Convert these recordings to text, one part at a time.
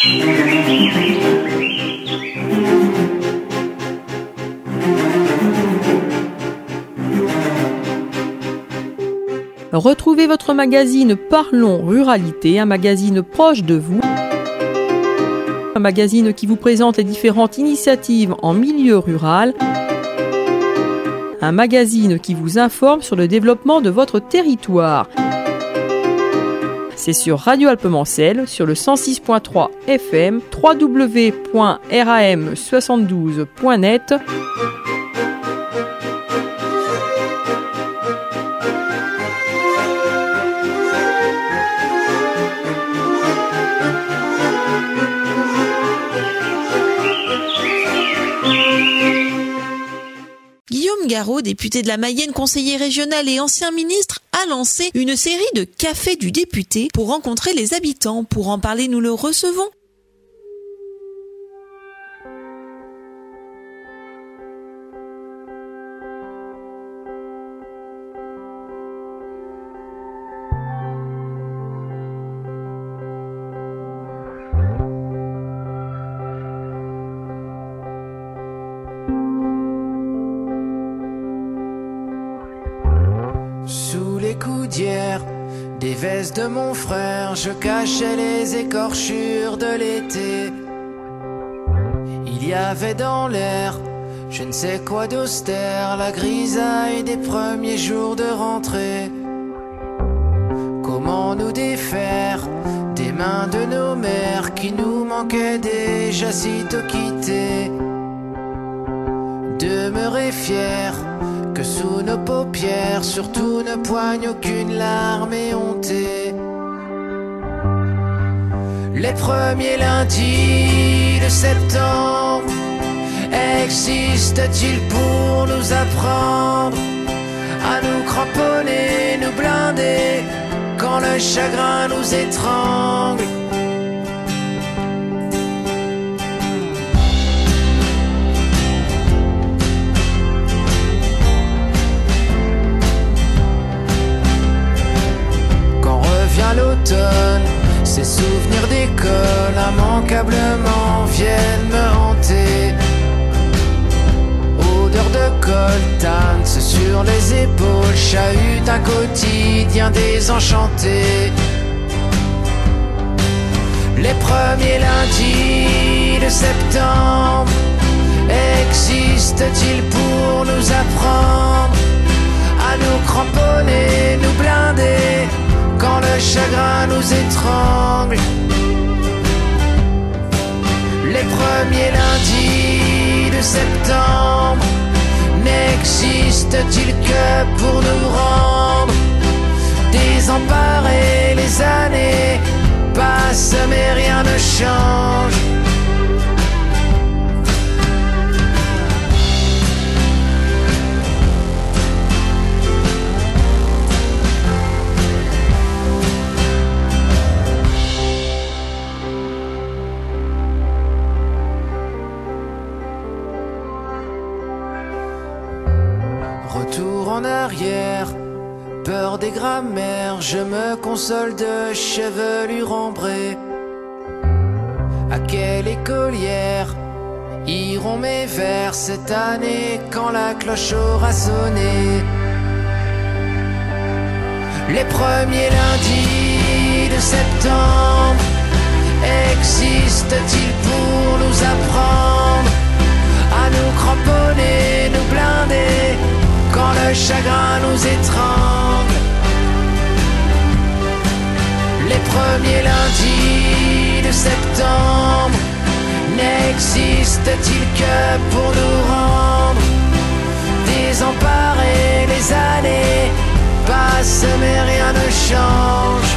Retrouvez votre magazine Parlons Ruralité, un magazine proche de vous. Un magazine qui vous présente les différentes initiatives en milieu rural. Un magazine qui vous informe sur le développement de votre territoire. C'est sur Radio Alpemancel, sur le 106.3 FM, www.ram72.net. Guillaume Garot, député de la Mayenne, conseiller régional et ancien ministre, a lancé une série de cafés du député pour rencontrer les habitants. Pour en parler, nous le recevons. Des vestes de mon frère, je cachais les écorchures de l'été. Il y avait dans l'air, je ne sais quoi d'austère, la grisaille des premiers jours de rentrée. Comment nous défaire des mains de nos mères qui nous manquaient déjà sitôt quittés? Demeurer fier que sous nos paupières, surtout ne poigne aucune larme éhontée. Les premiers lundis de septembre existent-ils pour nous apprendre à nous cramponner, nous blinder quand le chagrin nous étrangle? Vient l'automne, ces souvenirs d'école immanquablement viennent me hanter. Odeur de coltan sur les épaules, chahut d'un quotidien désenchanté. Les premiers lundis de septembre existent-ils pour nous apprendre à nous cramponner, nous blinder quand le chagrin nous étrangle? Les premiers lundis de septembre n'existent-ils que pour nous rendre désemparés? Les années passent mais rien ne change. Retour en arrière, peur des grammaires, je me console de chevelure ambrée. À quelle écolière iront mes vers cette année quand la cloche aura sonné? Les premiers lundis de septembre existent-ils pour nous apprendre à nous cramponner, nous blinder quand le chagrin nous étrangle? Les premiers lundis de septembre n'existent-ils que pour nous rendre désemparés? Les années passent mais rien ne change.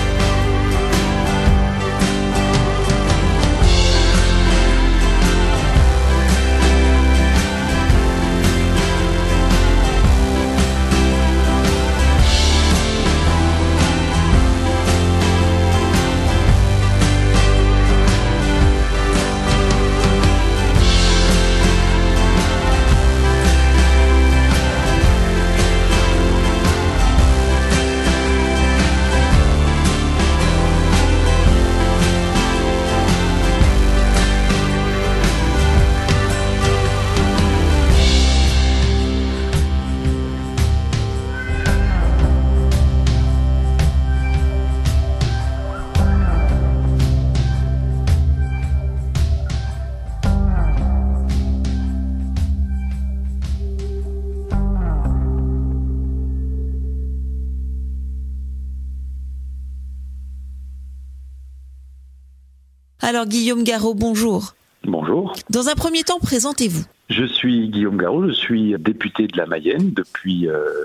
Alors Guillaume Garot, bonjour. Bonjour. Dans un premier temps, présentez-vous. Je suis Guillaume Garot, je suis député de la Mayenne depuis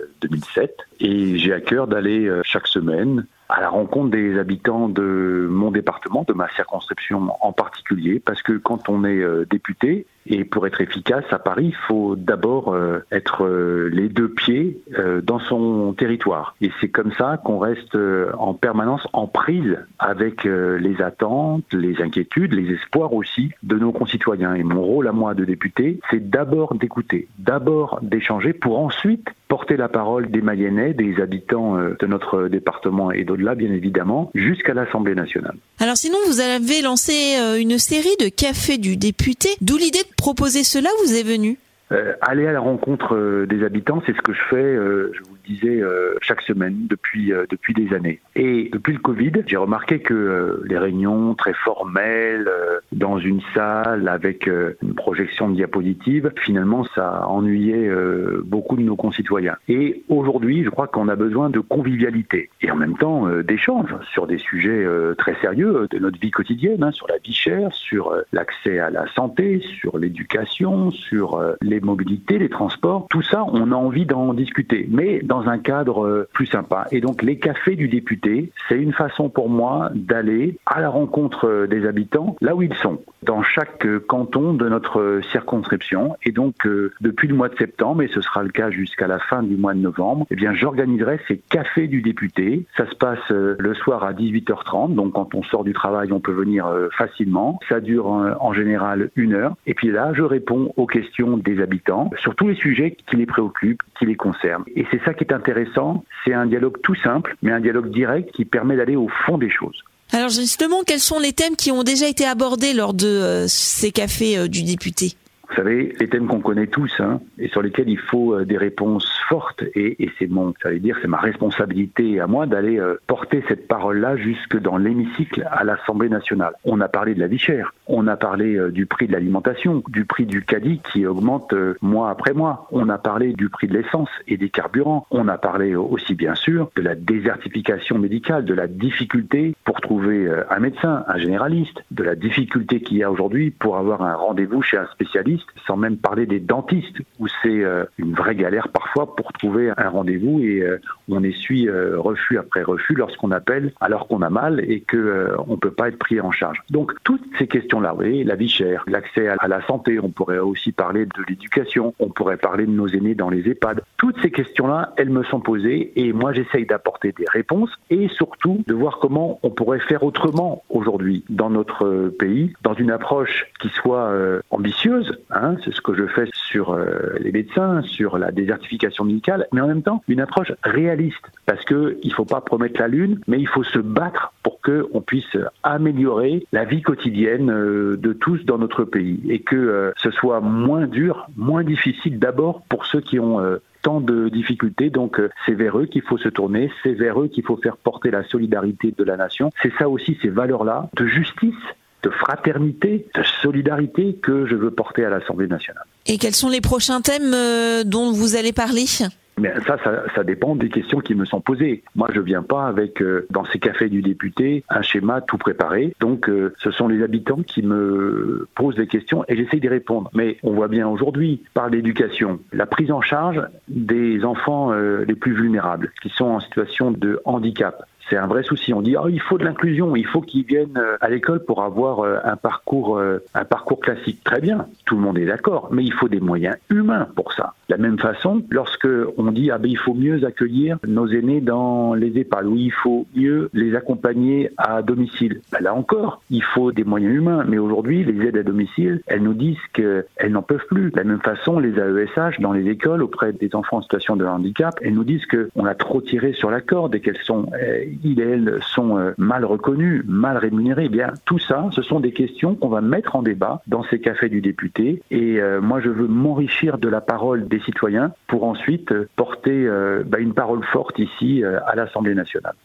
2007 et j'ai à cœur d'aller chaque semaine à la rencontre des habitants de mon département, de ma circonscription en particulier, parce que quand on est député, et pour être efficace à Paris, il faut d'abord être les deux pieds dans son territoire. Et c'est comme ça qu'on reste en permanence en prise avec les attentes, les inquiétudes, les espoirs aussi de nos concitoyens. Et mon rôle à moi de député, c'est d'abord d'écouter, d'abord d'échanger pour ensuite porter la parole des Mayennais, des habitants de notre département et d'au-delà, bien évidemment, jusqu'à l'Assemblée nationale. Alors sinon, vous avez lancé une série de cafés du député. D'où l'idée de proposer cela vous est venue ? Aller à la rencontre des habitants, c'est ce que je fais, je vous le disais, chaque semaine depuis des années. Et depuis le Covid, j'ai remarqué que les réunions très formelles, dans une salle avec une projection de diapositives, finalement ça ennuyait beaucoup de nos concitoyens. Et aujourd'hui, je crois qu'on a besoin de convivialité et en même temps d'échanges sur des sujets très sérieux de notre vie quotidienne, sur la vie chère, sur l'accès à la santé, sur l'éducation, sur les mobilités, les transports, tout ça, on a envie d'en discuter, mais dans un cadre plus sympa. Et donc, les cafés du député, c'est une façon pour moi d'aller à la rencontre des habitants là où ils sont, dans chaque canton de notre circonscription. Et donc, depuis le mois de septembre, et ce sera le cas jusqu'à la fin du mois de novembre, eh bien, j'organiserai ces cafés du député. Ça se passe le soir à 18h30, donc quand on sort du travail, on peut venir facilement. Ça dure en général 1 heure. Et puis là, je réponds aux questions des habitants sur tous les sujets qui les préoccupent, qui les concernent. Et c'est ça qui est intéressant, c'est un dialogue tout simple, mais un dialogue direct qui permet d'aller au fond des choses. Alors justement, quels sont les thèmes qui ont déjà été abordés lors de ces cafés du député ? Vous savez, les thèmes qu'on connaît tous, et sur lesquels il faut des réponses fortes, et c'est c'est ma responsabilité à moi d'aller porter cette parole-là jusque dans l'hémicycle à l'Assemblée nationale. On a parlé de la vie chère, on a parlé du prix de l'alimentation, du prix du caddie qui augmente mois après mois, on a parlé du prix de l'essence et des carburants, on a parlé aussi bien sûr de la désertification médicale, de la difficulté pour trouver un médecin, un généraliste, de la difficulté qu'il y a aujourd'hui pour avoir un rendez-vous chez un spécialiste, sans même parler des dentistes, où c'est une vraie galère parfois pour trouver un rendez-vous et on essuie refus après refus lorsqu'on appelle alors qu'on a mal et qu'on ne peut pas être pris en charge. Donc toutes ces questions-là, vous voyez, la vie chère, l'accès à la santé, on pourrait aussi parler de l'éducation, on pourrait parler de nos aînés dans les EHPAD. Toutes ces questions-là, elles me sont posées et moi j'essaye d'apporter des réponses et surtout de voir comment on pourrait faire autrement aujourd'hui dans notre pays, dans une approche qui soit ambitieuse. C'est ce que je fais sur les médecins, sur la désertification médicale, mais en même temps une approche réaliste, parce que il faut pas promettre la lune, mais il faut se battre pour que on puisse améliorer la vie quotidienne de tous dans notre pays et que ce soit moins dur, moins difficile d'abord pour ceux qui ont tant de difficultés. Donc c'est vers eux qu'il faut se tourner, c'est vers eux qu'il faut faire porter la solidarité de la nation. C'est ça aussi, ces valeurs-là de justice, de fraternité, de solidarité que je veux porter à l'Assemblée nationale. Et quels sont les prochains thèmes dont vous allez parler ? Mais ça dépend des questions qui me sont posées. Moi, je viens pas avec, dans ces cafés du député, un schéma tout préparé. Donc, ce sont les habitants qui me posent des questions et j'essaye d'y répondre. Mais on voit bien aujourd'hui, par l'éducation, la prise en charge des enfants les plus vulnérables, qui sont en situation de handicap. C'est un vrai souci. On dit il faut de l'inclusion, il faut qu'ils viennent à l'école pour avoir un parcours classique. Très bien, tout le monde est d'accord, mais il faut des moyens humains pour ça. De la même façon, lorsque on dit il faut mieux accueillir nos aînés dans les EHPAD, ou il faut mieux les accompagner à domicile, là encore, il faut des moyens humains. Mais aujourd'hui, les aides à domicile, elles nous disent qu'elles n'en peuvent plus. De la même façon, les AESH dans les écoles auprès des enfants en situation de handicap, elles nous disent qu'on a trop tiré sur la corde et qu'elles sont ils et elles sont mal reconnus, mal rémunérés. Eh bien, tout ça, ce sont des questions qu'on va mettre en débat dans ces cafés du député. Et moi, je veux m'enrichir de la parole des citoyens pour ensuite porter une parole forte ici à l'Assemblée nationale.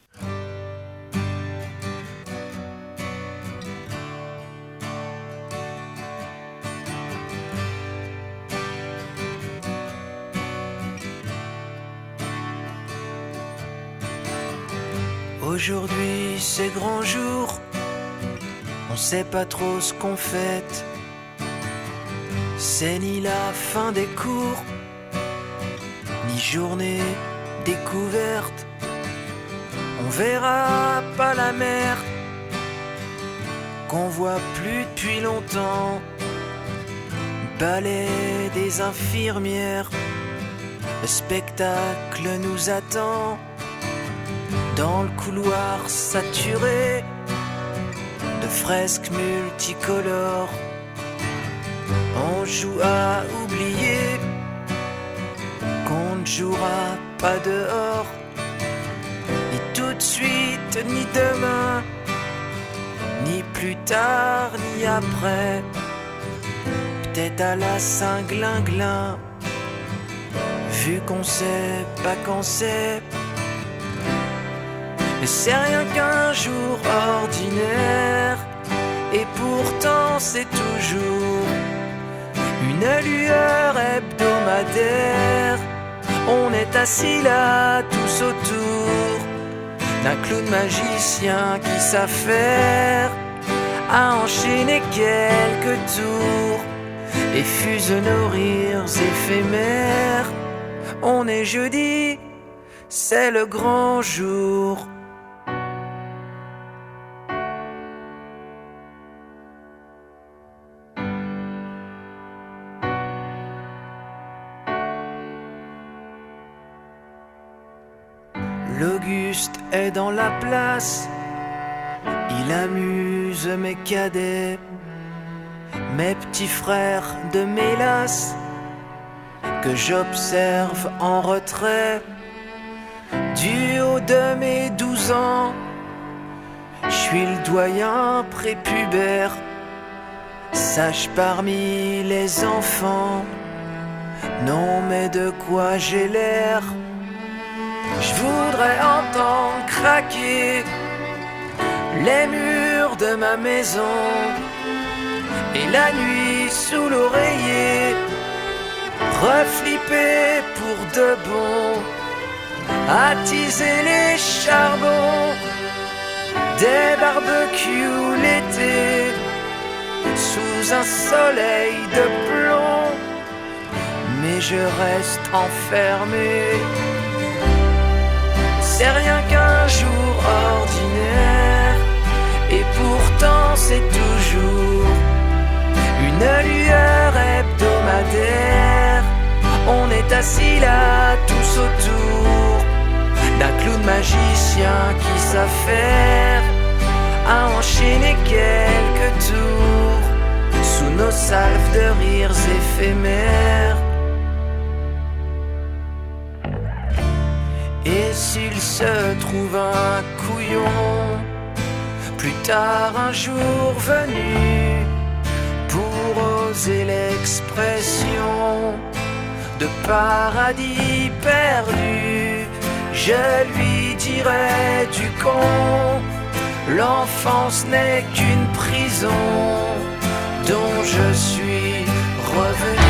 Aujourd'hui c'est grand jour, on sait pas trop ce qu'on fête. C'est ni la fin des cours, ni journée découverte. On verra pas la mer qu'on voit plus depuis longtemps. Balai des infirmières, le spectacle nous attend. Dans le couloir saturé de fresques multicolores, on joue à oublier qu'on ne jouera pas dehors, ni tout de suite, ni demain, ni plus tard, ni après. Peut-être à la Saint-Glinglin, vu qu'on sait pas quand c'est. Mais c'est rien qu'un jour ordinaire, et pourtant c'est toujours une lueur hebdomadaire. On est assis là tous autour d'un clown magicien qui s'affaire à enchaîner quelques tours et fuse nos rires éphémères. On est jeudi, c'est le grand jour. L'Auguste est dans la place, il amuse mes cadets, mes petits frères de mélasse, que j'observe en retrait. Du haut de mes 12 ans, je suis le doyen prépubère, sage parmi les enfants. Non mais de quoi j'ai l'air? Je voudrais entendre craquer les murs de ma maison, et la nuit sous l'oreiller reflipper pour de bon, attiser les charbons des barbecues l'été sous un soleil de plomb. Mais je reste enfermé. C'est rien qu'un jour ordinaire, et pourtant c'est toujours une lueur hebdomadaire. On est assis là tous autour d'un clown magicien qui s'affaire à enchaîner quelques tours sous nos salves de rires éphémères. Et s'il se trouve un couillon, plus tard un jour venu, pour oser l'expression de paradis perdu, je lui dirai du con, l'enfance n'est qu'une prison dont je suis revenu.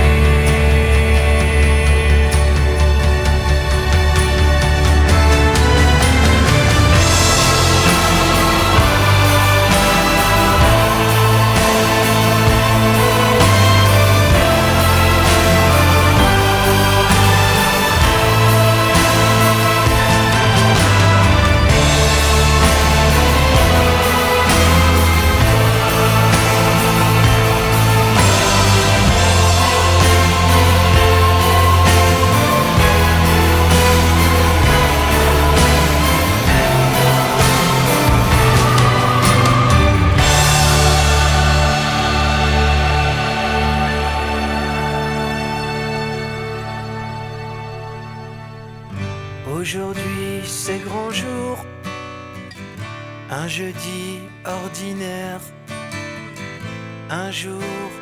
Aujourd'hui c'est grand jour, un jeudi ordinaire, un jour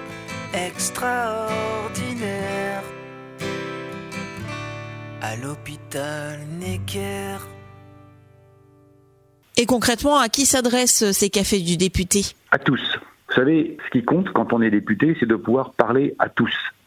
extraordinaire, à l'hôpital Necker. Et concrètement, à qui s'adressent ces cafés du député ? À tous. Vous savez, ce qui compte quand on est député, c'est de pouvoir parler à tous,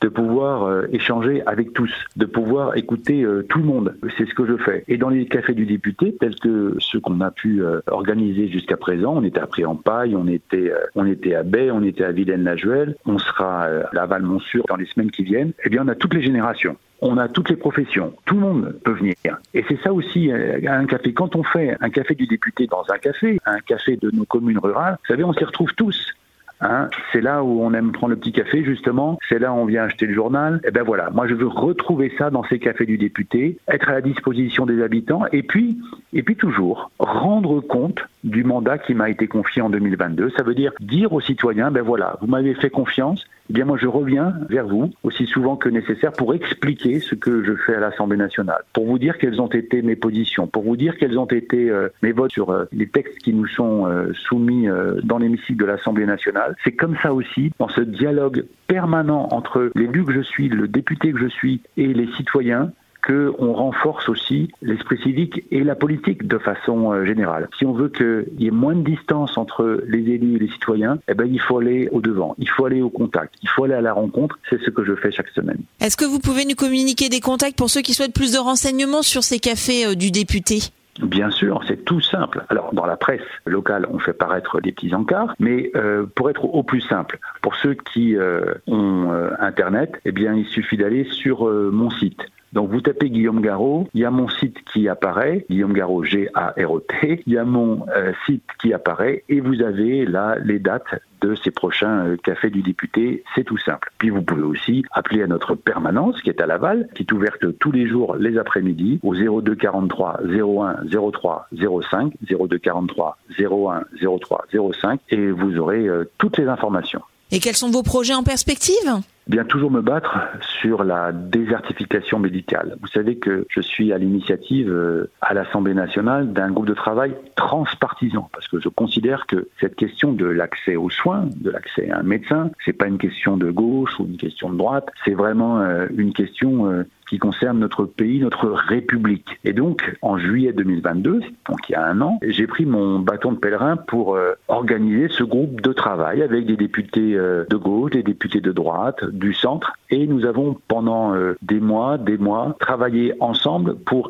de pouvoir échanger avec tous, de pouvoir écouter tout le monde. C'est ce que je fais. Et dans les cafés du député, tels que ceux qu'on a pu organiser jusqu'à présent, on était à Pré-en-Paille, on était à Baie, on était à Vilaine-la-Juelle, on sera à Laval-Montsûr dans les semaines qui viennent. Eh bien, on a toutes les générations. On a toutes les professions. Tout le monde peut venir. Et c'est ça aussi, un café. Quand on fait un café du député dans un café de nos communes rurales, vous savez, on s'y retrouve tous. C'est là où on aime prendre le petit café, justement. C'est là où on vient acheter le journal. Et ben voilà, moi je veux retrouver ça dans ces cafés du député, être à la disposition des habitants et puis toujours rendre compte du mandat qui m'a été confié en 2022. Ça veut dire aux citoyens, ben voilà, vous m'avez fait confiance, eh bien moi je reviens vers vous aussi souvent que nécessaire pour expliquer ce que je fais à l'Assemblée nationale, pour vous dire quelles ont été mes positions, pour vous dire quels ont été mes votes sur les textes qui nous sont soumis dans l'hémicycle de l'Assemblée nationale. C'est comme ça aussi, dans ce dialogue permanent entre l'élu que je suis, le député que je suis et les citoyens, qu'on renforce aussi l'esprit civique et la politique de façon générale. Si on veut qu'il y ait moins de distance entre les élus et les citoyens, eh ben, il faut aller au-devant, il faut aller au contact, il faut aller à la rencontre. C'est ce que je fais chaque semaine. Est-ce que vous pouvez nous communiquer des contacts pour ceux qui souhaitent plus de renseignements sur ces cafés du député ? Bien sûr, c'est tout simple. Alors, dans la presse locale, on fait paraître des petits encarts, mais pour être au plus simple, pour ceux qui ont Internet, eh bien, il suffit d'aller sur mon site. Donc vous tapez Guillaume Garot, il y a mon site qui apparaît, Guillaume Garot, G-A-R-O-T, il y a mon site qui apparaît et vous avez là les dates de ces prochains cafés du député, c'est tout simple. Puis vous pouvez aussi appeler à notre permanence qui est à Laval, qui est ouverte tous les jours les après-midi au 02 43 01 03 05, 02 43 01 03 05 et vous aurez toutes les informations. Et quels sont vos projets en perspective ? Bien toujours me battre sur la désertification médicale. Vous savez que je suis à l'initiative à l'Assemblée nationale d'un groupe de travail transpartisan parce que je considère que cette question de l'accès aux soins, de l'accès à un médecin, c'est pas une question de gauche ou une question de droite, c'est vraiment une question qui concerne notre pays, notre République. Et donc, en juillet 2022, donc il y a un an, j'ai pris mon bâton de pèlerin pour organiser ce groupe de travail avec des députés de gauche, des députés de droite, du centre. Et nous avons pendant des mois, travaillé ensemble pour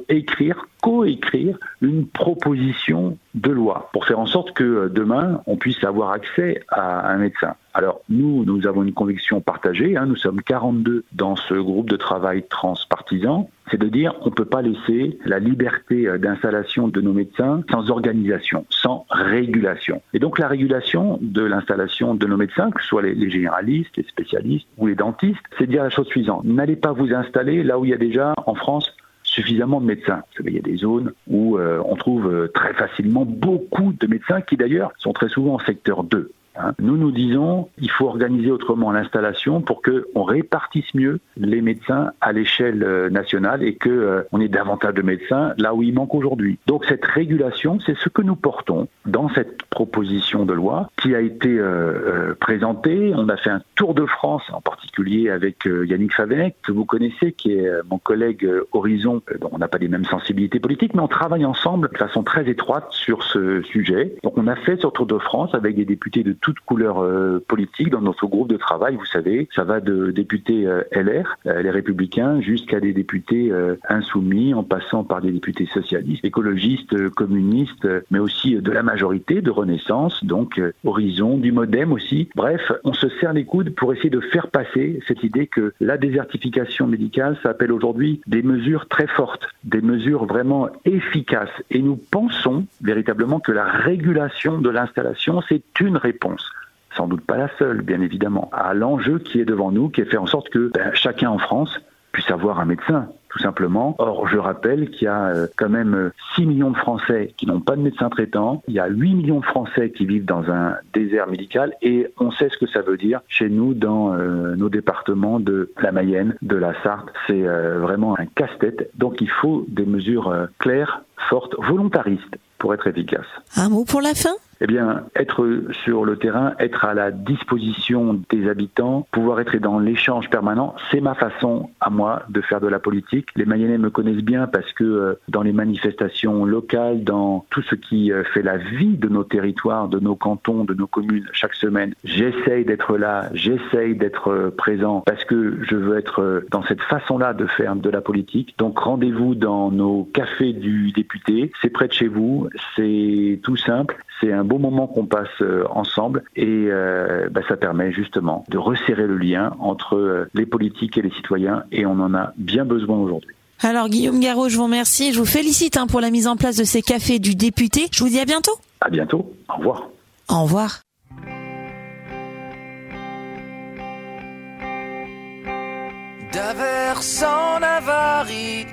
coécrire une proposition de loi pour faire en sorte que demain, on puisse avoir accès à un médecin. Alors, nous avons une conviction partagée, nous sommes 42 dans ce groupe de travail transpartisan, c'est de dire on ne peut pas laisser la liberté d'installation de nos médecins sans organisation, sans régulation. Et donc la régulation de l'installation de nos médecins, que ce soit les généralistes, les spécialistes ou les dentistes, c'est de dire la chose suivante, n'allez pas vous installer là où il y a déjà en France suffisamment de médecins. Vous savez, il y a des zones où on trouve très facilement beaucoup de médecins qui d'ailleurs sont très souvent en secteur 2. Nous disons il faut organiser autrement l'installation pour qu'on répartisse mieux les médecins à l'échelle nationale et qu'on ait davantage de médecins là où il manque aujourd'hui. Donc cette régulation, c'est ce que nous portons dans cette proposition de loi qui a été présentée. On a fait un tour de France, en particulier avec Yannick Favennec, que vous connaissez, qui est mon collègue Horizon, dont on n'a pas les mêmes sensibilités politiques, mais on travaille ensemble de façon très étroite sur ce sujet. Donc on a fait ce tour de France avec des députés de toutes couleurs politiques dans notre groupe de travail. Vous savez, ça va de députés LR, les Républicains, jusqu'à des députés insoumis, en passant par des députés socialistes, écologistes, communistes, mais aussi de la majorité, de Renaissance, donc Horizon, du Modem aussi. Bref, on se serre les coudes pour essayer de faire passer cette idée que la désertification médicale, ça appelle aujourd'hui des mesures très fortes, des mesures vraiment efficaces. Et nous pensons véritablement que la régulation de l'installation, c'est une réponse. Sans doute pas la seule, bien évidemment, à l'enjeu qui est devant nous, qui est de faire en sorte que chacun en France puisse avoir un médecin, tout simplement. Or, je rappelle qu'il y a quand même 6 millions de Français qui n'ont pas de médecin traitant, il y a 8 millions de Français qui vivent dans un désert médical, et on sait ce que ça veut dire chez nous dans nos départements de la Mayenne, de la Sarthe. C'est vraiment un casse-tête, donc il faut des mesures claires, fortes, volontaristes. pour être efficace. Un mot pour la fin ? Eh bien, être sur le terrain, être à la disposition des habitants, pouvoir être dans l'échange permanent, c'est ma façon à moi de faire de la politique. Les Mayennais me connaissent bien parce que dans les manifestations locales, dans tout ce qui fait la vie de nos territoires, de nos cantons, de nos communes chaque semaine, j'essaye d'être là, j'essaye d'être présent parce que je veux être dans cette façon-là de faire de la politique. Donc rendez-vous dans nos cafés du député, c'est près de chez vous, c'est tout simple, c'est un beau moment qu'on passe ensemble et ça permet justement de resserrer le lien entre les politiques et les citoyens et on en a bien besoin aujourd'hui. Alors Guillaume Garot, je vous remercie, je vous félicite pour la mise en place de ces cafés du député. Je vous dis à bientôt. À bientôt, au revoir. Au revoir. D'Avers en avarie,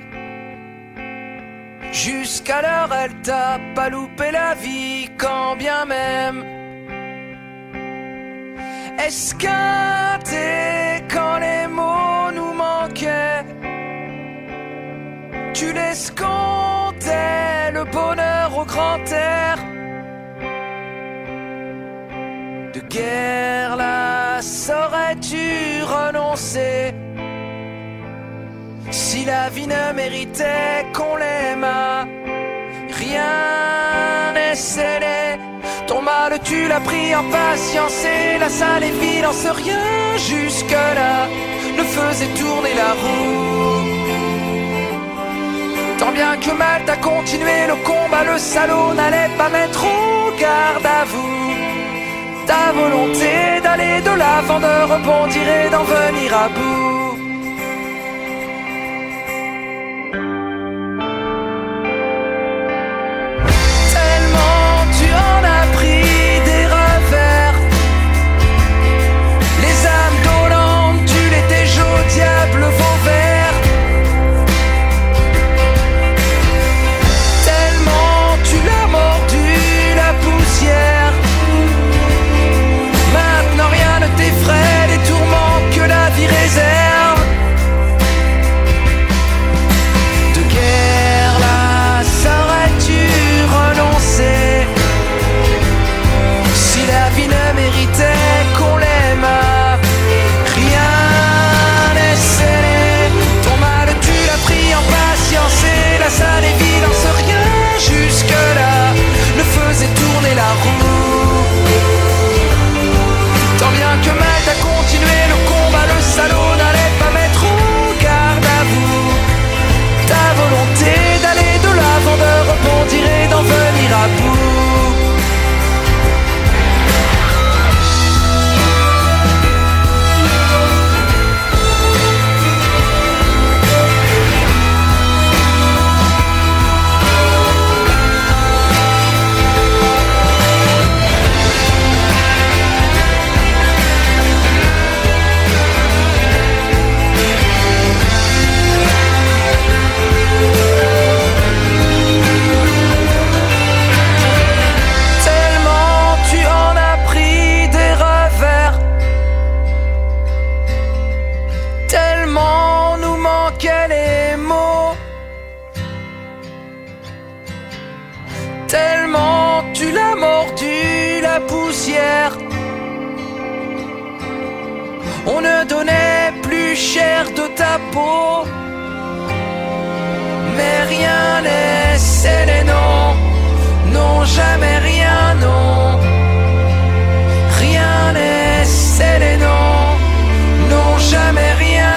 jusqu'à l'heure elle t'a pas loupé la vie, quand bien même esquinté quand les mots nous manquaient. Tu l'escomptais le bonheur au grand air. De guerre là saurais-tu renoncer? Si la vie ne méritait qu'on l'aimât, rien n'est scellé. Ton mal tu l'as pris en patience et la sale évidence, rien jusque-là ne faisait tourner la roue. Tant bien que mal t'as continué le combat, le salaud n'allait pas mettre au garde à vous. Ta volonté d'aller de l'avant, de rebondir et d'en venir à bout. Tellement tu l'as mordu la poussière. On ne donnait plus cher de ta peau, mais rien n'est scellé, non, non, jamais rien, non. Rien n'est scellé, non, non, jamais rien.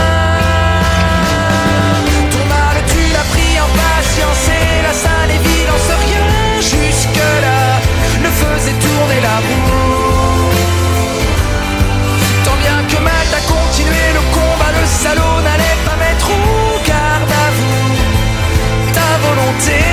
Ton mal tu l'as pris en patience et la sale évidence, rien jusque-là ne faisait tourner la roue. Tant bien que mal t'as continué le combat, le salaud n'allait pas mettre au garde à vous. Ta volonté